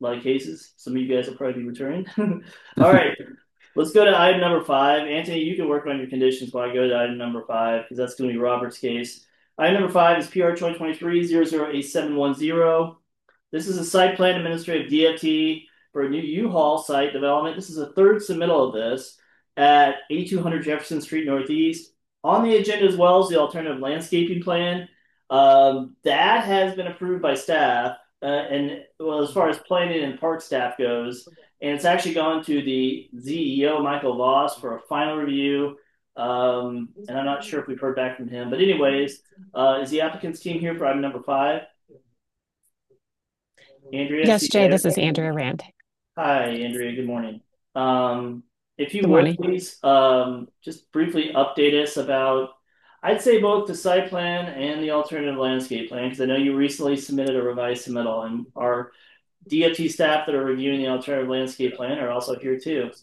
a lot of cases. Some of you guys will probably be returning. All right, let's go to item number five. Anthony, you can work on your conditions while I go to item number five because that's going to be Robert's case. Item number five is PR 2023-008710. This is a site plan administrative DFT for a new U-Haul site development. This is a third submittal of this at 8200 Jefferson Street Northeast. On the agenda as well as the alternative landscaping plan. That has been approved by staff, and well, as far as planning and park staff goes, and it's actually gone to the CEO Michael Voss for a final review. And I'm not sure if we've heard back from him, but anyways, is the applicant's team here for item number five? Andrea, I Yes, see you Jay, there. this is Andrea Rand. Hi, Andrea. Good morning. If you Good would morning. please just briefly update us about, I'd say both the site plan and the alternative landscape plan, because I know you recently submitted a revised submittal, and our DFT staff that are reviewing the alternative landscape plan are also here too.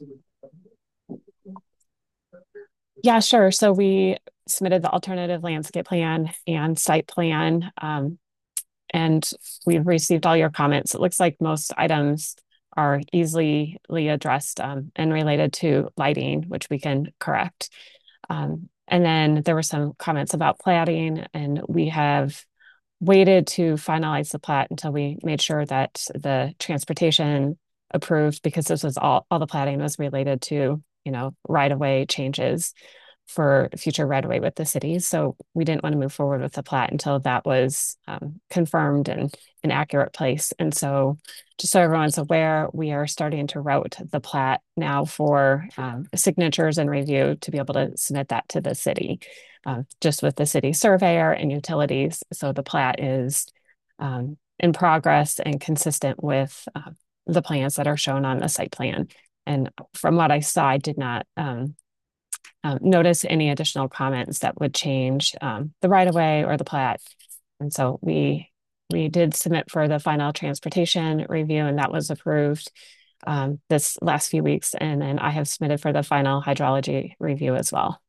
Yeah, sure. So we submitted the alternative landscape plan and site plan, and we've received all your comments. It looks like most items are easily addressed and related to lighting, which we can correct. And then there were some comments about plating, and we have waited to finalize the plat until we made sure that the transportation approved because this was all the plating was related to, right of way changes for future right of way with the city. So we didn't want to move forward with the plat until that was confirmed and an accurate place. And so just so everyone's aware, we are starting to route the plat now for signatures and review to be able to submit that to the city, just with the city surveyor and utilities. So the plat is in progress and consistent with the plans that are shown on the site plan. And from what I saw, I did not notice any additional comments that would change the right of way or the plat. And so we did submit for the final transportation review, and that was approved this last few weeks. And then I have submitted for the final hydrology review as well.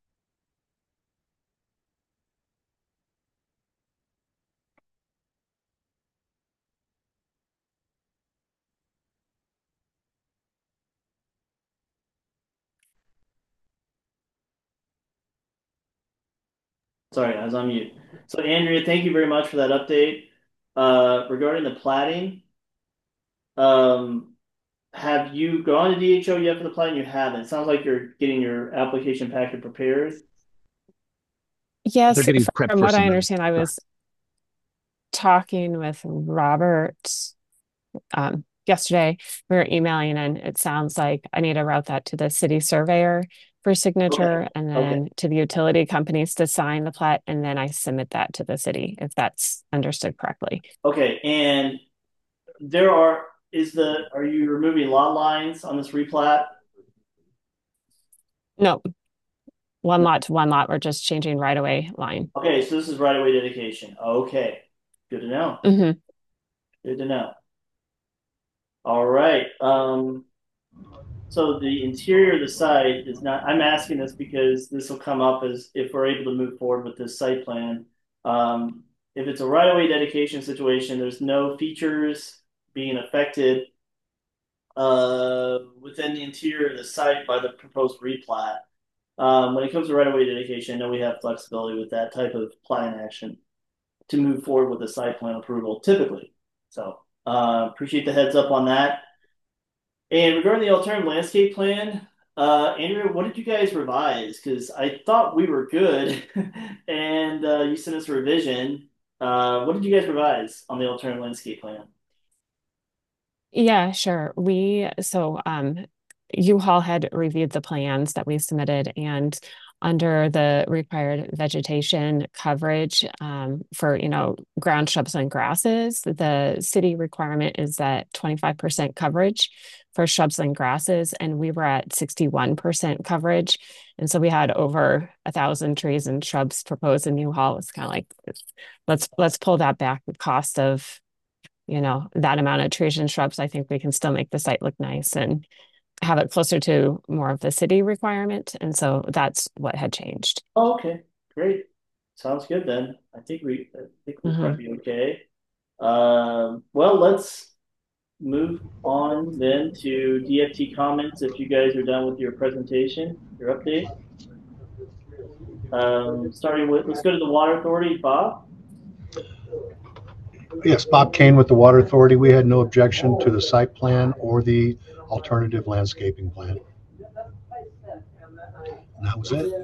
Sorry, I was on mute. So Andrea, thank you very much for that update. Regarding the plating, um, have you gone to DHO yet for the plating? You haven't. It sounds like you're getting your application packet prepared. They're Yes, getting prepped from for what I submittal. understand, I was talking with Robert yesterday. We were emailing, and it sounds like I need to route that to the city surveyor for Okay. signature and Okay. then to the utility companies to sign the plat. And then I submit that to the city, if that's understood correctly. Okay. And there are is the are you removing lot lines on this replat? No, one lot to one lot. We're just changing right away line. Okay, so this is right away dedication. Okay. Good to know. Hmm. Good to know. All right. So the interior of the site is not, I'm asking this because this will come up as if we're able to move forward with this site plan. If it's a right-of-way dedication situation, there's no features being affected within the interior of the site by the proposed replat. When it comes to right-of-way dedication, I know we have flexibility with that type of plan action to move forward with the site plan approval typically. So appreciate the heads up on that. And regarding the alternative landscape plan, Andrea, what did you guys revise? Because I thought we were good, and you sent us a revision. What did you guys revise on the alternative landscape plan? Yeah, sure. U-Haul had reviewed the plans that we submitted, and under the required vegetation coverage for, ground shrubs and grasses, the city requirement is that 25% coverage for shrubs and grasses, and we were at 61% coverage. And so we had over 1,000 trees and shrubs proposed in U-Haul. It's kind of like, let's pull that back. The cost of that amount of trees and shrubs, I think we can still make the site look nice and have it closer to more of the city requirement. And so that's what had changed. Oh, okay, great. Sounds good then. I think we'll Hmm. probably be okay. Well, let's. move on then to DFT comments if you guys are done with your presentation, your update. Starting with, let's go to the Water Authority, Bob. Yes, Bob Kane with the Water Authority. We had no objection to the site plan or the alternative landscaping plan. And that was it.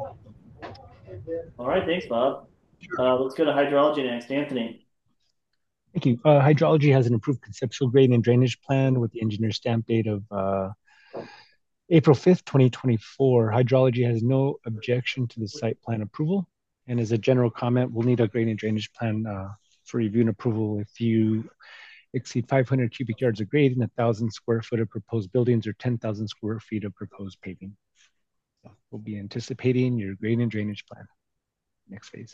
All right, thanks, Bob. Let's go to hydrology next, Anthony. Thank you. Hydrology has an approved conceptual grade and drainage plan with the engineer stamp date of April 5th, 2024. Hydrology has no objection to the site plan approval. And as a general comment, we'll need a grade and drainage plan for review and approval if you exceed 500 cubic yards of grade and 1,000 square foot of proposed buildings or 10,000 square feet of proposed paving. So we'll be anticipating your grade and drainage plan. Next phase.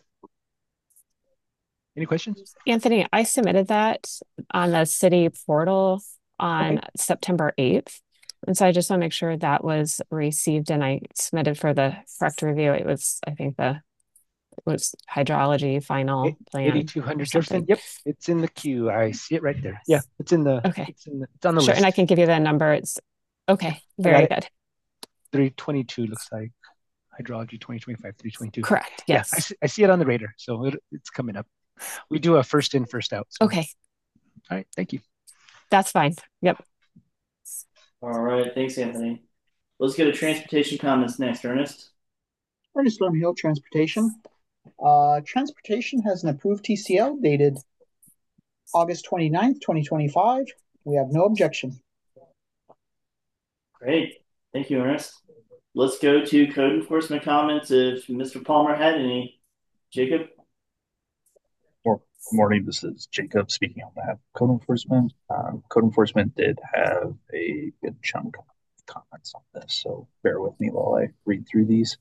Any questions? Anthony, I submitted that on the city portal on September 8th. And so I just want to make sure that was received and I submitted for the correct review. It was, I think it was hydrology final plan. 8,200 Jefferson. Yep, it's in the queue. I see it right there. Yeah, it's in the. Okay. It's on the list. And I can give you the number. It's okay. Very good. 322 looks like hydrology 2025 322. Correct. Yes. Yeah, I see it on the radar, so it's coming up. We do a first in, first out. So. Okay. All right. Thank you. That's fine. Yep. All right. Thanks, Anthony. Let's go to transportation comments next, Ernest. Ernest Lermhill, Transportation. Transportation has an approved TCL dated August 29th, 2025. We have no objection. Great. Thank you, Ernest. Let's go to code enforcement comments if Mr. Palmer had any. Jacob? Good morning. This is Jacob speaking on behalf of code enforcement. Code enforcement did have a good chunk of comments on this, so bear with me while I read through these.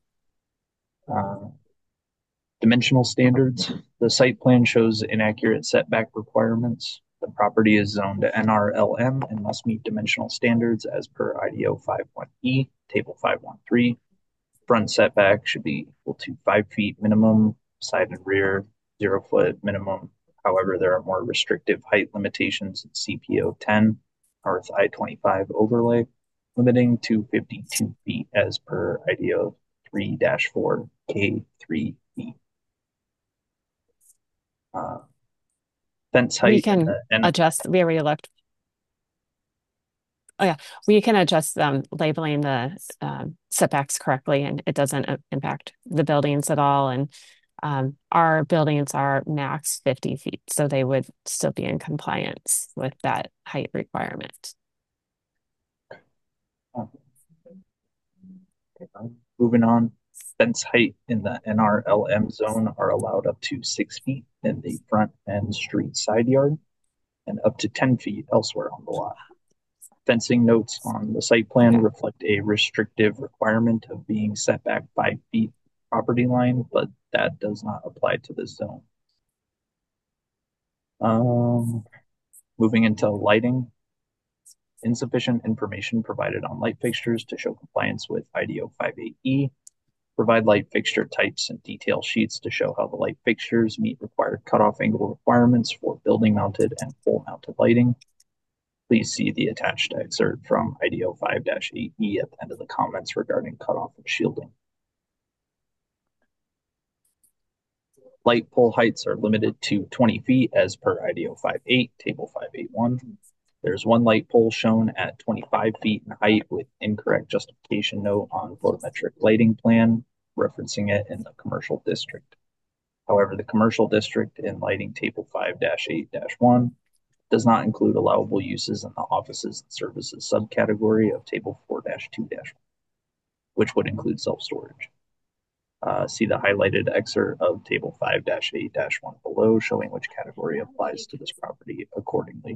Dimensional standards. The site plan shows inaccurate setback requirements. The property is zoned to NRLM and must meet dimensional standards as per IDO 51E, Table 513. Front setback should be equal to 5 feet minimum, side and rear 0 foot minimum. However, there are more restrictive height limitations in CPO 10, North I-25 overlay, limiting to 52 feet as per IDO 3-4 K3B. Fence height. We can adjust. We already looked. Oh yeah, we can adjust labeling the setbacks correctly, and it doesn't impact the buildings at all. And our buildings are max 50 feet, so they would still be in compliance with that height requirement. Moving on, fence height in the NRLM zone are allowed up to 6 feet in the front and street side yard and up to 10 feet elsewhere on the lot. Fencing notes on the site plan reflect a restrictive requirement of being set back 5 feet property line, but that does not apply to this zone. Moving into lighting, insufficient information provided on light fixtures to show compliance with IDO 58E. Provide light fixture types and detail sheets to show how the light fixtures meet required cutoff angle requirements for building mounted and pole mounted lighting. Please see the attached excerpt from IDO 5-8E at the end of the comments regarding cutoff and shielding. Light pole heights are limited to 20 feet as per IDO 5.8, Table 581. There's one light pole shown at 25 feet in height with incorrect justification note on photometric lighting plan, referencing it in the commercial district. However, the commercial district in lighting Table 5-8-1 does not include allowable uses in the offices and services subcategory of Table 4-2-1, which would include self-storage. See the highlighted excerpt of Table 5-8-1 below, showing which category applies to this property accordingly.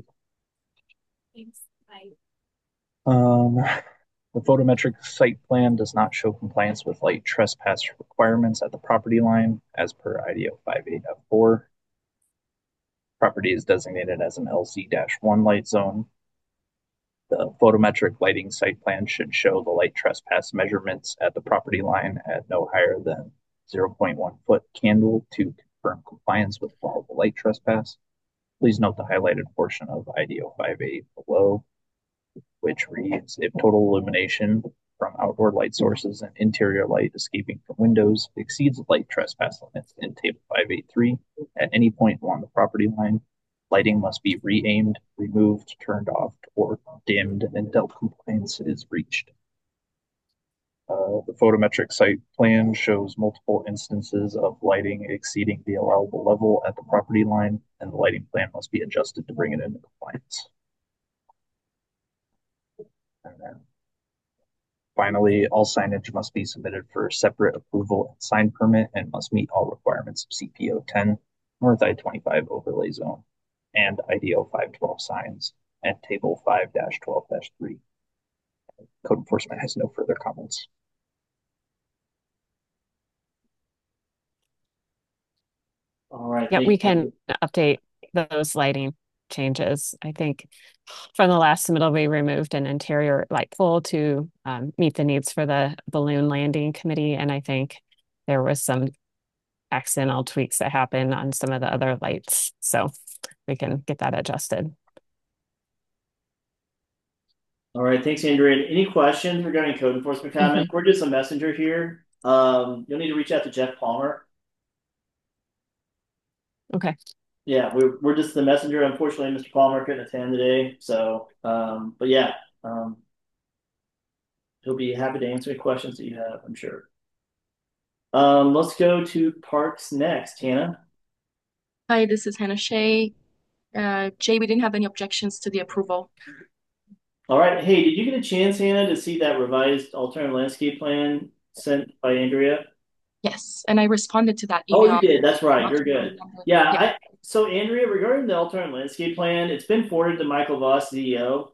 The photometric site plan does not show compliance with light trespass requirements at the property line as per IDO 5.8-4. Property is designated as an LZ-1 light zone. The photometric lighting site plan should show the light trespass measurements at the property line at no higher than 0.1 foot candle to confirm compliance with allowable light trespass. Please note the highlighted portion of IDO 5.8 below, which reads, if total illumination from outdoor light sources and interior light escaping from windows exceeds the light trespass limits in Table 5.8.3 at any point along the property line, lighting must be re-aimed, removed, turned off, or dimmed until compliance is reached. The photometric site plan shows multiple instances of lighting exceeding the allowable level at the property line, and the lighting plan must be adjusted to bring it into compliance. And then finally, all signage must be submitted for separate approval and sign permit and must meet all requirements of CPO 10, North I-25 overlay zone, and IDO 512 signs, and Table 5-12-3. Code enforcement has no further comments. All right. Yeah, thank we you. can update those lighting changes. I think from the last submittal, we removed an interior light pole to meet the needs for the balloon landing committee. And I think there was some accidental tweaks that happened on some of the other lights. So we can get that adjusted. All right, thanks, Andrea. Any questions regarding code enforcement comments? We're just a messenger here. You'll need to reach out to Jeff Palmer. Okay. Yeah, we're just the messenger. Unfortunately, Mr. Palmer couldn't attend today. So, but yeah, he'll be happy to answer any questions that you have, I'm sure. Let's go to Parks next. Hannah. Hi, this is Hannah Shea. Jay, we didn't have any objections to the approval. All right. Hey, did you get a chance, Hannah, to see that revised alternative landscape plan sent by Andrea? Yes, and I responded to that Oh, email. you did. That's right. You're good. Yeah. Yeah. So Andrea, regarding the alternative landscape plan, it's been forwarded to Michael Voss, CEO.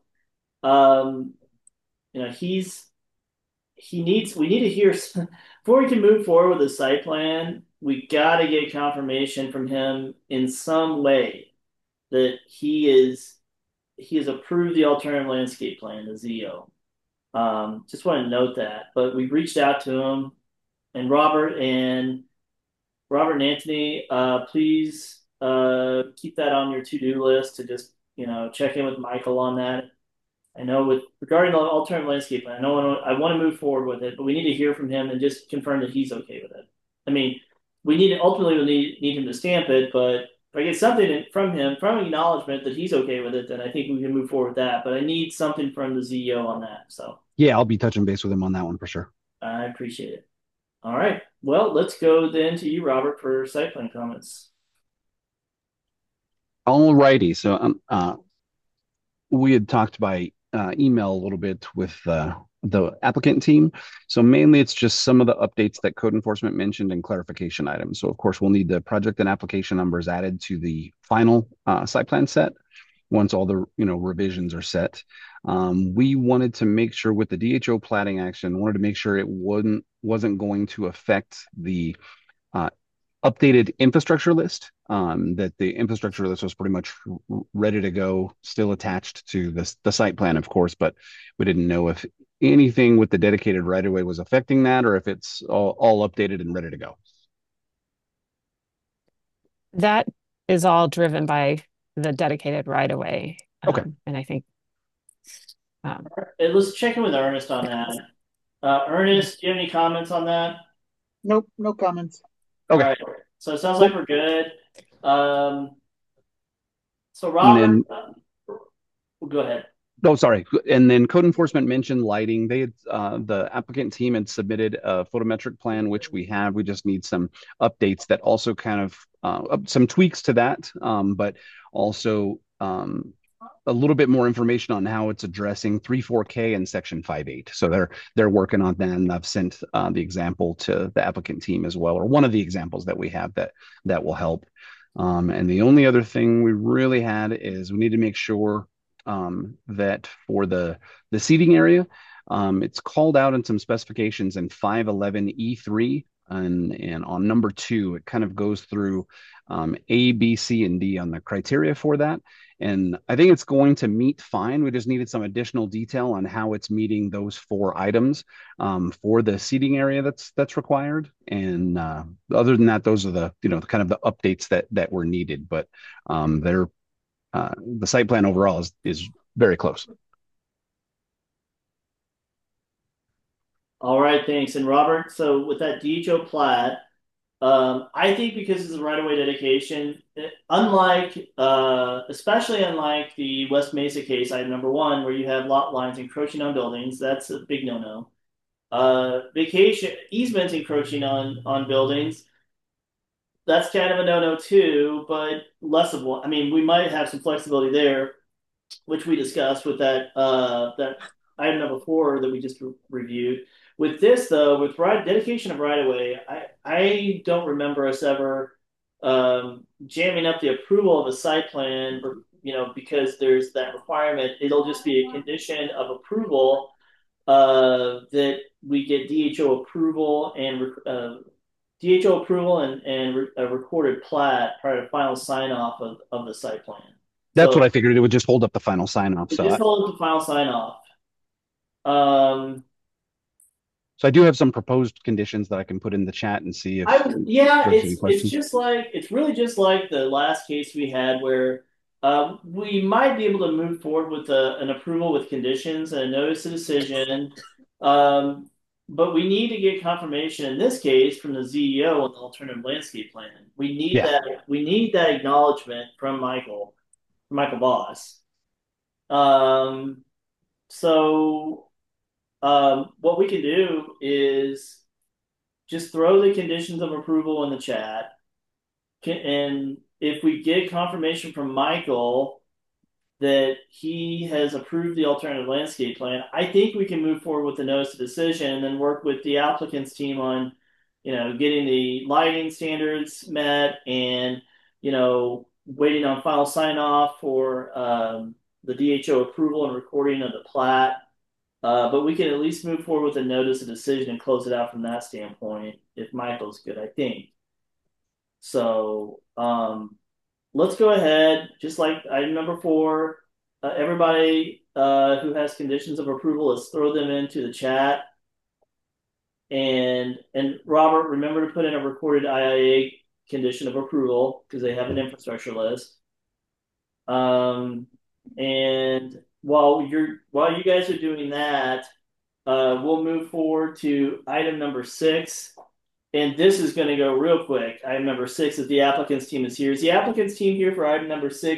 You know, we need to hear before we can move forward with the site plan. We got to get confirmation from him in some way that he has approved the alternative landscape plan, the ZO. Just want to note that. But we've reached out to him, and Robert and Anthony, please keep that on your to-do list to just check in with Michael on that. I know regarding the alternative landscape plan, I want to move forward with it, but we need to hear from him and just confirm that he's okay with it. I mean, we'll need him to stamp it, but if I get something from him, from acknowledgement that he's okay with it, then I think we can move forward with that. But I need something from the CEO on that. So yeah, I'll be touching base with him on that one for sure. I appreciate it. All right. Well, let's go then to you, Robert, for site plan comments. All righty. So we had talked by email a little bit with the applicant team. So mainly it's just some of the updates that code enforcement mentioned and clarification items. So of course we'll need the project and application numbers added to the final site plan set once all the revisions are set. We wanted to make sure with the DHO platting action, wanted to make sure it wasn't going to affect the updated infrastructure list, that the infrastructure list was pretty much ready to go, still attached to the site plan, of course, but we didn't know if anything with the dedicated right-of-way was affecting that or if it's all updated and ready to go. That is all driven by the dedicated right-of-way. Okay. And I think... let's check in with Ernest on that. Ernest, do you have any comments on that? Nope, no comments. Okay. All right. So it sounds like we're good. So Robert, go ahead. Oh, sorry. And then code enforcement mentioned lighting. They had the applicant team had submitted a photometric plan, which we have. We just need some updates that also kind of some tweaks to that, but also a little bit more information on how it's addressing 3.4K and section 5.8. So they're working on that, and I've sent the example to the applicant team as well, or one of the examples that we have that will help. And the only other thing we really had is we need to make sure that for the seating area, it's called out in some specifications in 511E3, and on number 2, it kind of goes through A, B, C, and D on the criteria for that. And I think it's going to meet fine. We just needed some additional detail on how it's meeting those 4 items for the seating area that's required. And other than that, those are the kind of the updates that were needed. But the site plan overall is very close. All right, thanks. And Robert, so with that DHO plat, I think because it's a right-of-way dedication, especially unlike the West Mesa case, item number 1, where you have lot lines encroaching on buildings, that's a big no-no. Vacation easements encroaching on buildings, that's kind of a no-no too, but less of one. I mean, we might have some flexibility there, which we discussed with that item number 4 that we just reviewed. With this though, with dedication of right of way, I don't remember us ever jamming up the approval of a site plan, because there's that requirement. It'll just be a condition of approval that we get DHO approval and a recorded plat prior to final sign off of the site plan. That's what I figured. It would just hold up the final sign off. Just hold up the final sign off. So I do have some proposed conditions that I can put in the chat and see if it's really just like the last case we had where we might be able to move forward with an approval with conditions and a notice of decision. But we need to get confirmation in this case from the ZEO on the alternative landscape plan. We need that acknowledgement from Michael Boss. What we can do is just throw the conditions of approval in the chat. And if we get confirmation from Michael that he has approved the alternative landscape plan, I think we can move forward with the notice of decision and then work with the applicant's team on, getting the lighting standards met and, waiting on final sign off for the DHO approval and recording of the plat. But we can at least move forward with a notice of decision and close it out from that standpoint if Michael's good, I think. So let's go ahead, just like item number 4. Everybody who has conditions of approval, let's throw them into the chat. And Robert, remember to put in a recorded IIA condition of approval because they have an infrastructure list. And while you guys are doing that, we'll move forward to item number 6. And this is going to go real quick. Item number 6 is the applicant's team is here. Is the applicant's team here for item number 6?